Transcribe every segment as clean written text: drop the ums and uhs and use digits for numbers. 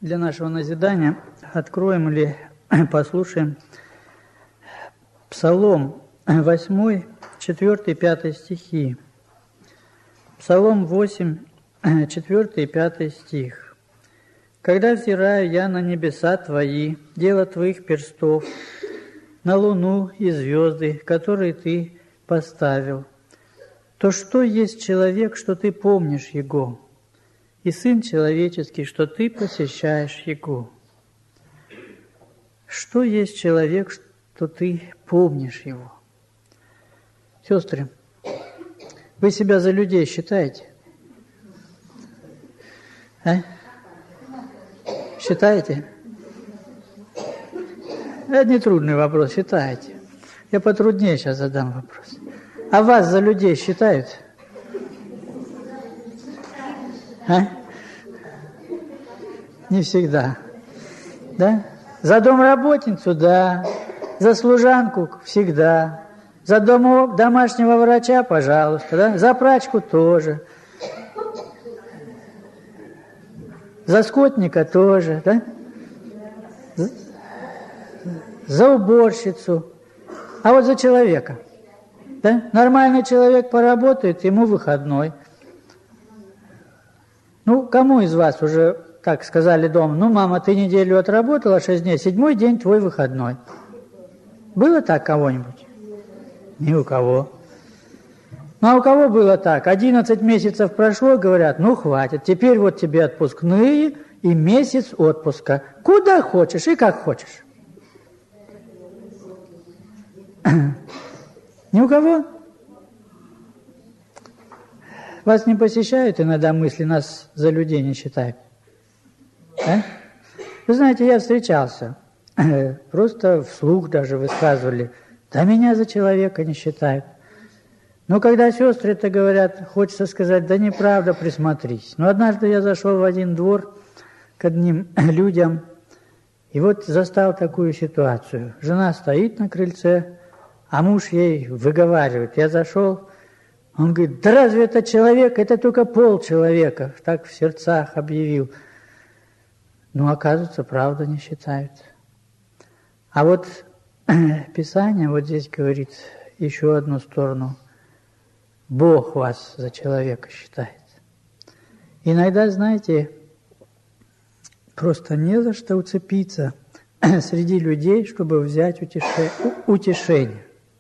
для нашего назидания откроем или послушаем Псалом 8, 4 5 стихи. Псалом 8, 4 и 5 стих. «Когда взираю я на небеса Твои, дело Твоих перстов, на луну и звезды, которые Ты поставил, то что есть человек, что Ты помнишь его, и Сын человеческий, что Ты посещаешь его?» Что есть человек, что Ты помнишь его? Сестры, вы себя за людей считаете? А? Считаете? Это не трудный вопрос, считаете. Я потруднее сейчас задам вопрос. А вас за людей считают? А? Не всегда. Да? За домработницу, да. За служанку всегда. За домашнего врача, пожалуйста. Да? За прачку тоже. За скотника тоже. Да? За уборщицу. А вот за человека. Да? Нормальный человек поработает, ему выходной. Ну, кому из вас уже, как сказали дома, ну, мама, ты неделю отработала, 6 дней, 7-й день твой выходной. Было так кого-нибудь? Ни у кого. Ну, а у кого было так? 11 месяцев прошло, говорят, ну, хватит, теперь вот тебе отпускные и месяц отпуска. Куда хочешь и как хочешь. Ни у кого? Вас не посещают иногда мысли, нас за людей не считают? А? Вы знаете, я встречался, просто вслух даже высказывали, да меня за человека не считают. Но когда сестры это говорят, хочется сказать, да неправда, присмотрись. Но однажды я зашел в один двор к одним людям, и вот застал такую ситуацию. Жена стоит на крыльце, а муж ей выговаривает. Я зашел, он говорит, да разве это человек? Это только полчеловека. Так в сердцах объявил. Ну, оказывается, правда не считают. А вот Писание вот здесь говорит еще одну сторону. Бог вас за человека считает. Иногда, знаете, просто не за что уцепиться среди людей, чтобы взять утешение.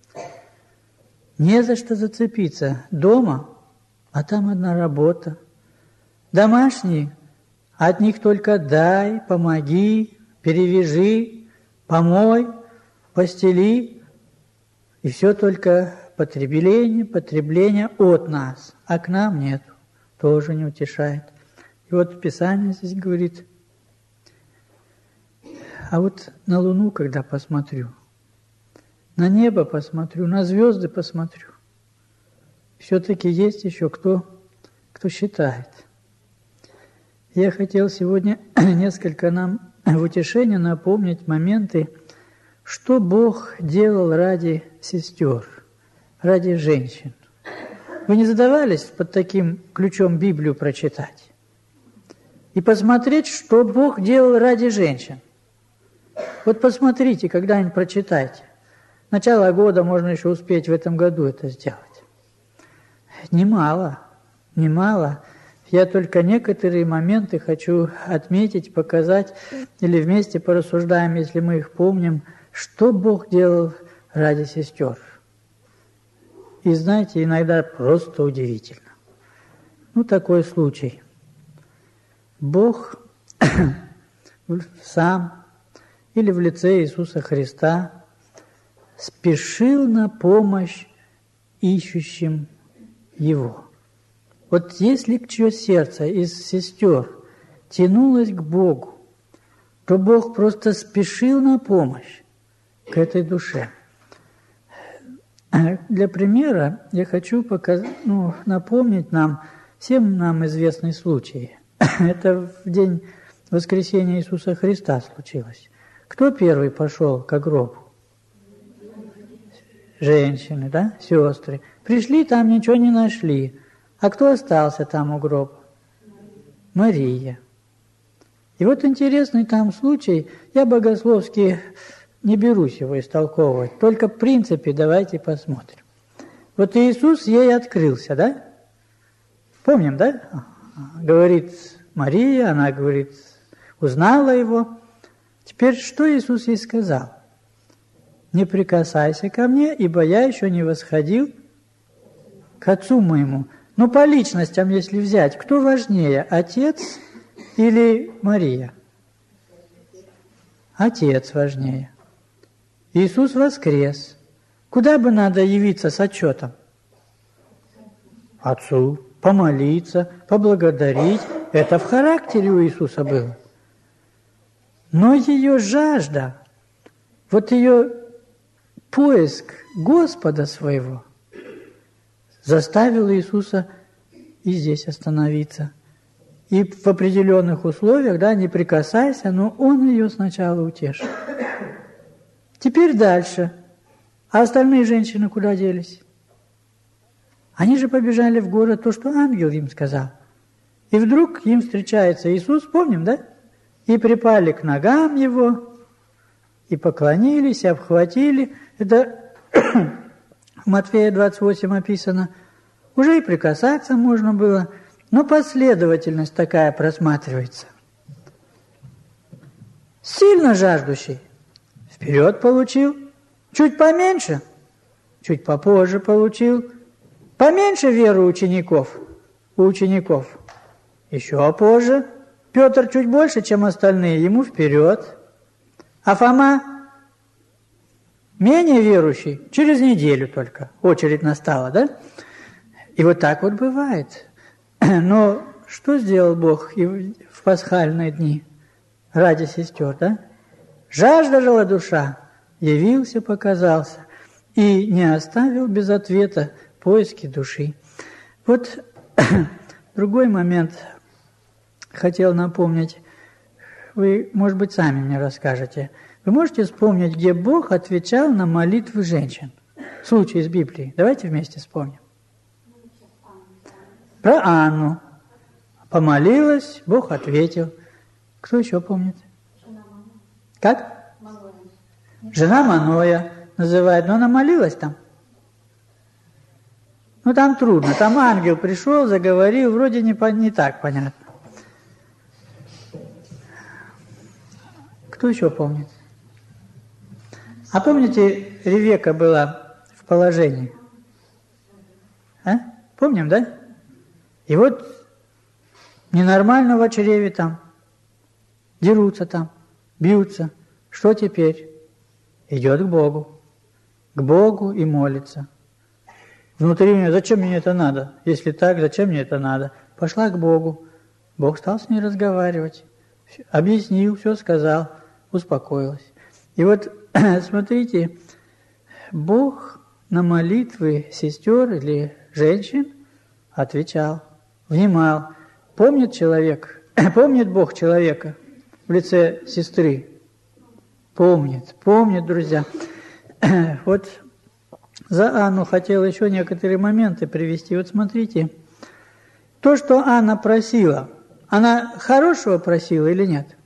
Не за что зацепиться. Дома, а там одна работа. Домашние, от них только дай, помоги, перевяжи, помой, постели. И все только потребление от нас. А к нам нет, тоже не утешает. И вот Писание здесь говорит, а вот на луну, когда посмотрю, на небо посмотрю, на звезды посмотрю. Все-таки есть еще кто считает. Я хотел сегодня несколько нам в утешение напомнить моменты, что Бог делал ради сестер, ради женщин. Вы не задавались под таким ключом Библию прочитать? И посмотреть, что Бог делал ради женщин. Вот посмотрите, когда-нибудь прочитайте. Начало года можно еще успеть в этом году это сделать. Немало. Я только некоторые моменты хочу отметить, показать, или вместе порассуждаем, если мы их помним, что Бог делал ради сестер. И знаете, иногда просто удивительно. Ну, такой случай. Бог сам или в лице Иисуса Христа спешил на помощь ищущим Его. Вот если чье сердце из сестер тянулось к Богу, то Бог просто спешил на помощь к этой душе. Для примера я хочу напомнить нам, всем нам известный случай. Это в день воскресения Иисуса Христа случилось. Кто первый пошел к гробу? Женщины, да, сестры. Пришли, там ничего не нашли. А кто остался там у гроба? Мария. И вот интересный там случай, я богословски не берусь его истолковывать, только в принципе давайте посмотрим. Вот Иисус ей открылся, да? Помним, да? Говорит Мария, она говорит, узнала его. Теперь что Иисус ей сказал? Не прикасайся ко мне, ибо я еще не восходил к Отцу моему. Но по личностям, если взять, кто важнее, Отец или Мария? Отец важнее. Иисус воскрес. Куда бы надо явиться с отчетом? Отцу. Помолиться, поблагодарить. Это в характере у Иисуса было. Но ее жажда, вот ее поиск Господа своего заставил Иисуса и здесь остановиться. И в определенных условиях, да, не прикасайся, но Он ее сначала утешил. Теперь дальше. А остальные женщины куда делись? Они же побежали в город, то, что ангел им сказал. И вдруг им встречается Иисус, помним, да? И припали к ногам Его, и поклонились, и обхватили. Это в Матфея 28 описано. Уже и прикасаться можно было, но последовательность такая просматривается. Сильно жаждущий вперед получил, чуть поменьше, чуть попозже получил, поменьше веры у учеников, еще позже. Петр чуть больше, чем остальные, ему вперед. А Фома менее верующий, через неделю только, очередь настала, да? И вот так вот бывает. Но что сделал Бог в пасхальные дни ради сестер, да? Жаждала душа, явился, показался и не оставил без ответа поиски души. Вот другой момент хотел напомнить. Вы, может быть, сами мне расскажете. Вы можете вспомнить, где Бог отвечал на молитвы женщин? Случай из Библии. Давайте вместе вспомним. Про Анну. Помолилась, Бог ответил. Кто еще помнит? Как? Жена Маноя называют. Но она молилась там. Ну, там трудно. Там ангел пришел, заговорил, вроде не так понятно. Кто еще помнит? А помните, Ревека была в положении? А? Помним, да? И вот ненормально в чреве там, дерутся там, бьются. Что теперь? Идет к Богу и молится. Внутри меня, зачем мне это надо? Если так, зачем мне это надо? Пошла к Богу. Бог стал с ней разговаривать. Объяснил, все сказал, успокоилась. И вот, смотрите, Бог на молитвы сестер или женщин отвечал, внимал. Помнит Бог человека в лице сестры? Помнит, друзья. Вот за Анну хотел еще некоторые моменты привести. Вот смотрите, то, что Анна просила, она хорошего просила или нет?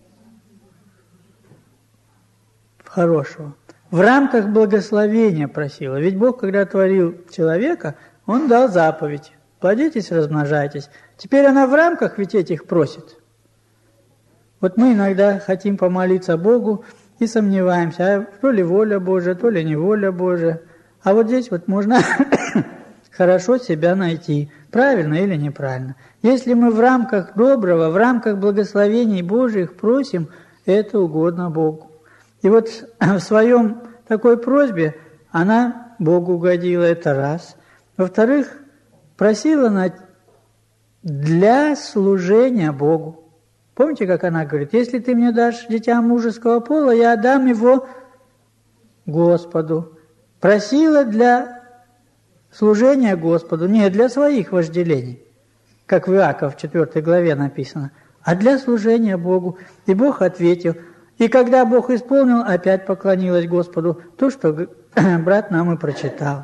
Хорошего. В рамках благословения просила. Ведь Бог, когда творил человека, Он дал заповедь. Плодитесь, размножайтесь. Теперь она в рамках ведь этих просит. Вот мы иногда хотим помолиться Богу и сомневаемся, а то ли воля Божия, то ли не воля Божия. А вот здесь вот можно хорошо себя найти, правильно или неправильно. Если мы в рамках доброго, в рамках благословений Божьих просим, это угодно Богу. И вот в своем такой просьбе она Богу угодила, это раз. Во-вторых, просила она для служения Богу. Помните, как она говорит, если ты мне дашь дитя мужеского пола, я отдам его Господу. Просила для служения Господу, не для своих вожделений, как в Иаков 4 главе написано, а для служения Богу. И Бог ответил. И когда Бог исполнил, опять поклонилась Господу. То, что брат нам и прочитал.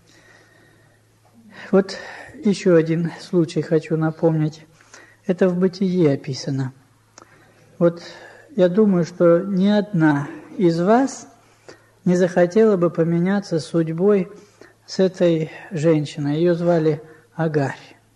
Вот еще один случай хочу напомнить. Это в Бытие описано. Вот я думаю, что ни одна из вас не захотела бы поменяться судьбой с этой женщиной. Ее звали Агарь.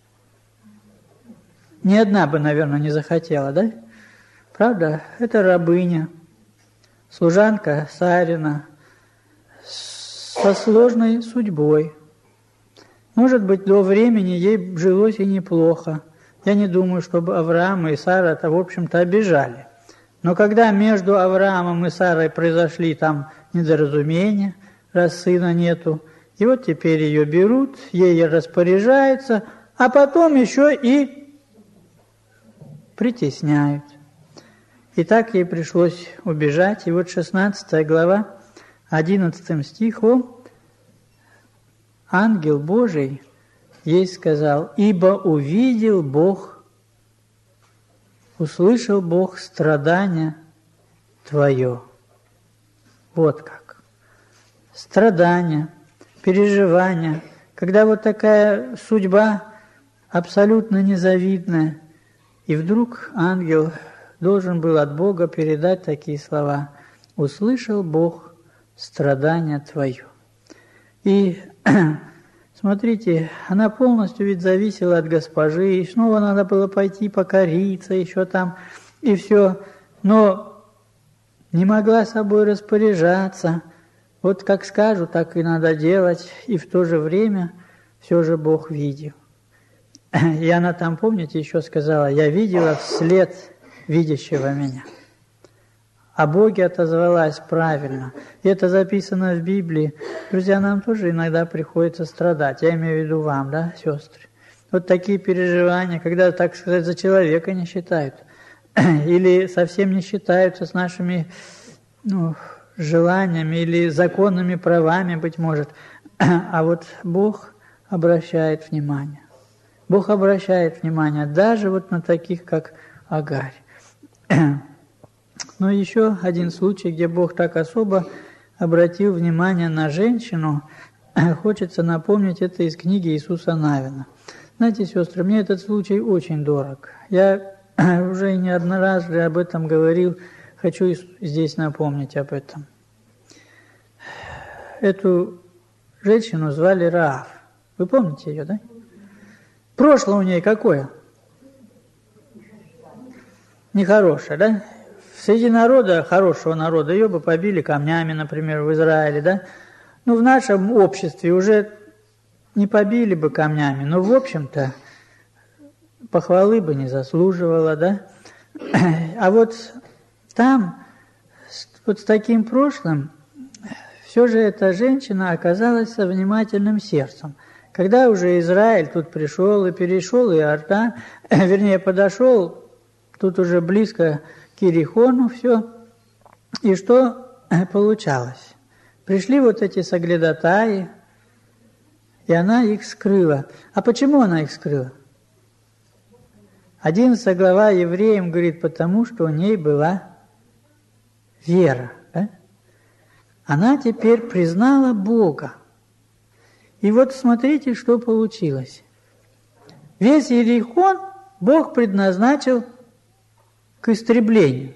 Ни одна бы, наверное, не захотела, да? Правда? Это рабыня, служанка Сарина, со сложной судьбой. Может быть, до времени ей жилось и неплохо. Я не думаю, чтобы Авраам и Сара-то, в общем-то, обижали. Но когда между Авраамом и Сарой произошли там недоразумения, раз сына нету, и вот теперь ее берут, ей распоряжаются, а потом еще и притесняют. И так ей пришлось убежать. И вот 16 глава, 11 стихом, ангел Божий ей сказал: «Ибо увидел Бог, услышал Бог страдания твое». Вот как. Страдания, переживания. Когда вот такая судьба абсолютно незавидная, и вдруг ангел должен был от Бога передать такие слова: «Услышал Бог страдания твое». И смотрите, она полностью ведь зависела от госпожи, и снова надо было пойти покориться, еще там, и все. Но не могла собой распоряжаться. Вот как скажу, так и надо делать. И в то же время все же Бог видел. И она там, помните, еще сказала: «Я видела вслед видящего меня». О Боге отозвалась правильно. И это записано в Библии. Друзья, нам тоже иногда приходится страдать. Я имею в виду вам, да, сестры? Вот такие переживания, когда, так сказать, за человека не считают. Или совсем не считаются с нашими желаниями или законными правами, быть может. А вот Бог обращает внимание. Бог обращает внимание даже вот на таких, как Агарь. Но еще один случай, где Бог так особо обратил внимание на женщину, хочется напомнить, это из книги Иисуса Навина. Знаете, сестры, мне этот случай очень дорог. Я уже неоднократно об этом говорил, хочу здесь напомнить об этом. Эту женщину звали Раав. Вы помните ее, да? Прошлое у ней какое? Нехорошее, да? Среди народа, хорошего народа, ее бы побили камнями, например, в Израиле, да? Ну, в нашем обществе уже не побили бы камнями, но, в общем-то, похвалы бы не заслуживала, да? А вот там, вот с таким прошлым, все же эта женщина оказалась со внимательным сердцем. Когда уже Израиль тут пришел и перешел Иордан, вернее, подошел, тут уже близко к Иерихону все. И что получалось? Пришли вот эти соглядатаи, и она их скрыла. А почему она их скрыла? 11 глава Евреям говорит, потому что у ней была вера. Да? Она теперь признала Бога. И вот смотрите, что получилось. Весь Иерихон Бог предназначил к истреблению.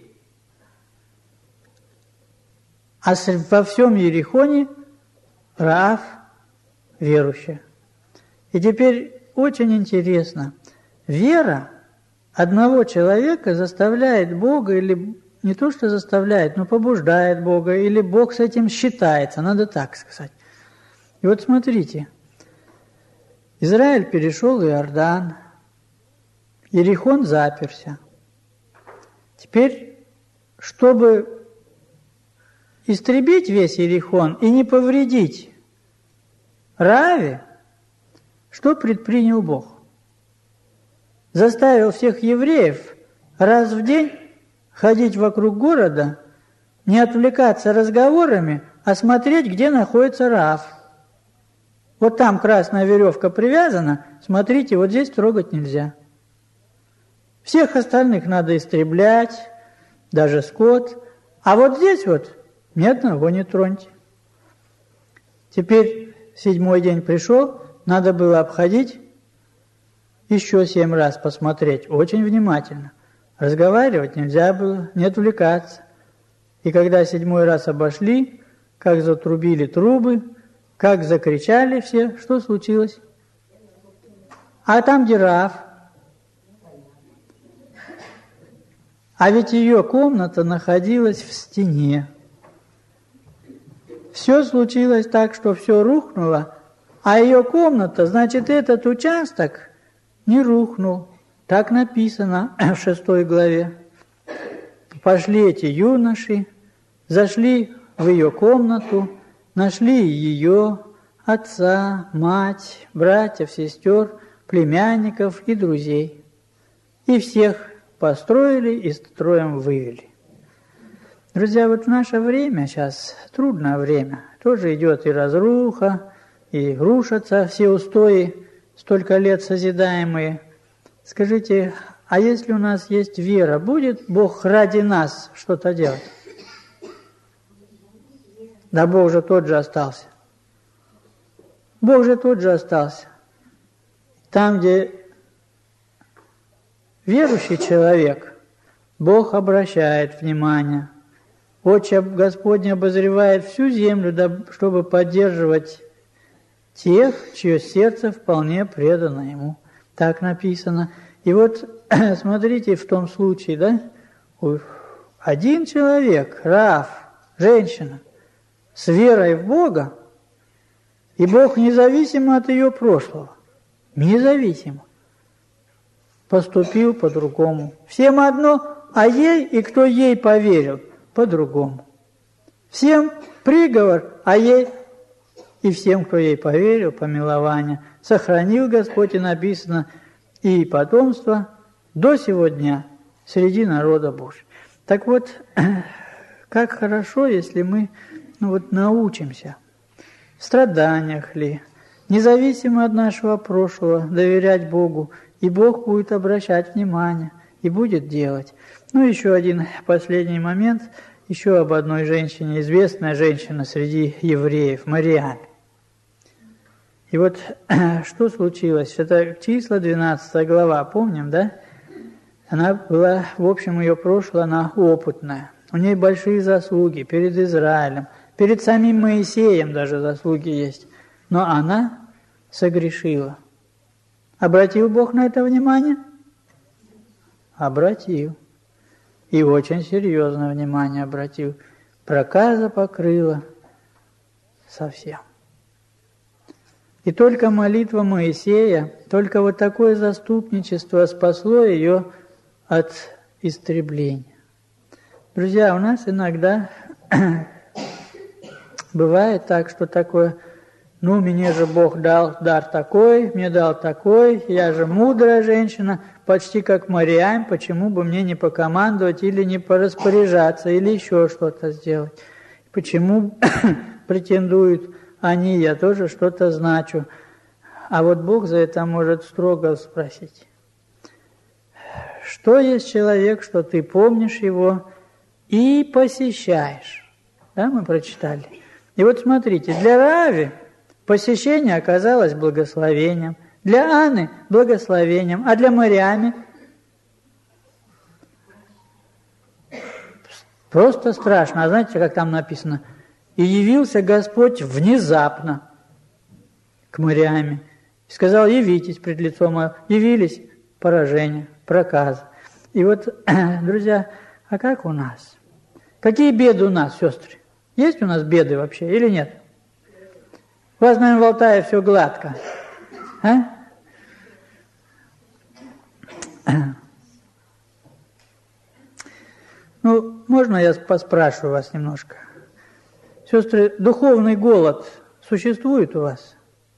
А во всем Иерихоне Раав верующая. И теперь очень интересно. Вера одного человека заставляет Бога, или не то что заставляет, но побуждает Бога, или Бог с этим считается, надо так сказать. И вот смотрите, Израиль перешел Иордан, Иерихон заперся. Теперь, чтобы истребить весь Иерихон и не повредить Рааве, что предпринял Бог? Заставил всех евреев раз в день ходить вокруг города, не отвлекаться разговорами, а смотреть, где находится Раав. Вот там красная веревка привязана, смотрите, вот здесь трогать нельзя. Всех остальных надо истреблять, даже скот, а вот здесь вот ни одного не троньте. Теперь 7-й день пришел, надо было обходить, еще 7 раз посмотреть, очень внимательно. Разговаривать нельзя было, не отвлекаться. И когда 7-й раз обошли, как затрубили трубы, как закричали все, что случилось? А там жираф. А ведь ее комната находилась в стене. Все случилось так, что все рухнуло, а ее комната, значит, этот участок не рухнул. Так написано в 6 главе. Пошли эти юноши, зашли в ее комнату, нашли ее, отца, мать, братьев, сестер, племянников и друзей. И всех построили и строем вывели. Друзья, вот в наше время сейчас трудное время. Тоже идет и разруха, и рушатся все устои, столько лет созидаемые. Скажите, а если у нас есть вера, будет Бог ради нас что-то делать? Да Бог же тот же остался. Бог же тот же остался. Там, где верующий человек, Бог обращает внимание. Очи Господне обозревает всю землю, чтобы поддерживать тех, чье сердце вполне предано Ему. Так написано. И вот, смотрите, в том случае, да, один человек, Раав, женщина, с верой в Бога, и Бог независимо от ее прошлого, независимо, поступил по-другому. Всем одно, а ей и кто ей поверил, по-другому. Всем приговор, а ей и всем, кто ей поверил, помилование. Сохранил Господь, и написано, и потомство до сего дня среди народа Божьего. Так вот, как хорошо, если мы научимся в страданиях ли, независимо от нашего прошлого, доверять Богу, и Бог будет обращать внимание и будет делать. Еще один последний момент, еще об одной женщине, известная женщина среди евреев, Мариаме. И вот что случилось? Это числа 12 глава, помним, да? Она была, в общем, ее прошлое, она опытная. У нее большие заслуги перед Израилем, перед самим Моисеем даже заслуги есть. Но она согрешила. Обратил Бог на это внимание? Обратил. И очень серьезное внимание обратил. Проказа покрыла совсем. И только молитва Моисея, только вот такое заступничество спасло ее от истребления. Друзья, у нас иногда бывает так, что такое, мне же Бог дал дар такой, мне дал такой, я же мудрая женщина, почти как Мариам, почему бы мне не покомандовать или не пораспоряжаться, или еще что-то сделать? Почему претендуют они, я тоже что-то значу? А вот Бог за это может строго спросить. Что есть человек, что ты помнишь его и посещаешь? Да, мы прочитали. И вот смотрите, для Раави посещение оказалось благословением, для Анны – благословением, а для Мариамы просто страшно. А знаете, как там написано? «И явился Господь внезапно к Мариаме, и сказал, явитесь пред лицом моим». Явились – поражение, проказа. И вот, друзья, а как у нас? Какие беды у нас, сестры? Есть у нас беды вообще или нет? У вас, наверное, в Алтае все гладко. А? Можно я поспрашиваю вас немножко? Сестры, духовный голод существует у вас?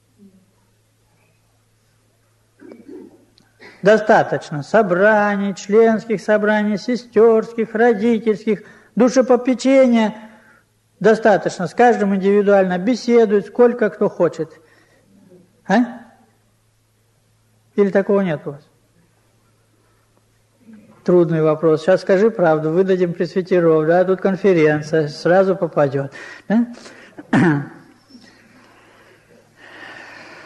Достаточно собраний, членских собраний, сестерских, родительских, душепопечения. Достаточно, с каждым индивидуально беседует, сколько кто хочет. А? Или такого нет у вас? Трудный вопрос. Сейчас скажи правду, выдадим пресвитеров, да, тут конференция, сразу попадет. Да?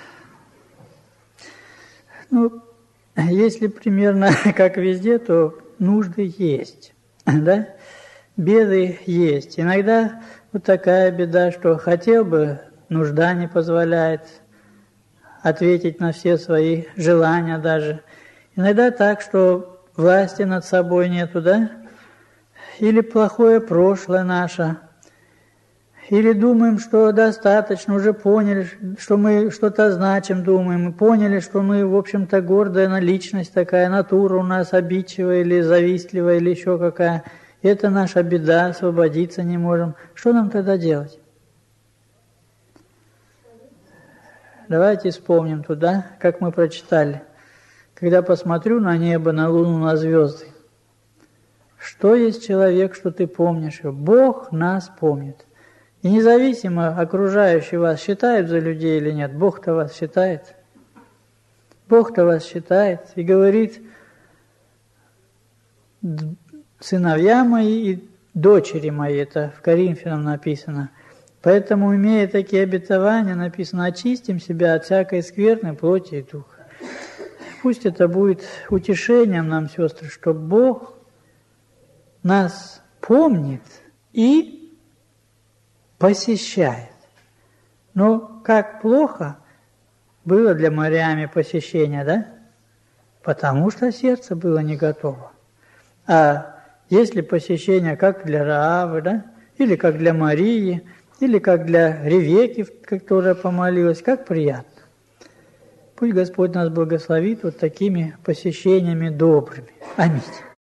Если примерно как везде, то нужды есть, да? Беды есть. Иногда вот такая беда, что хотел бы, нужда не позволяет ответить на все свои желания даже. Иногда так, что власти над собой нету, да? Или плохое прошлое наше. Или думаем, что достаточно, уже поняли, что мы что-то значим, думаем, и поняли, что мы, в общем-то, гордая личность такая, натура у нас обидчивая или завистливая, или еще какая. Это наша беда, освободиться не можем. Что нам тогда делать? Давайте вспомним туда, как мы прочитали. Когда посмотрю на небо, на луну, на звезды, что есть человек, что ты помнишь его? Бог нас помнит. И независимо, окружающие вас считают за людей или нет, Бог-то вас считает. Бог-то вас считает и говорит: сыновья мои и дочери мои, это в Коринфянам написано. Поэтому, имея такие обетования, написано: очистим себя от всякой скверной плоти и духа. Пусть это будет утешением нам, сестры, что Бог нас помнит и посещает. Но как плохо было для Мариамы посещение, да? Потому что сердце было не готово. А если посещение как для Раавы, да? Или как для Марии, или как для Ревекки, которая помолилась, как приятно. Пусть Господь нас благословит вот такими посещениями добрыми. Аминь.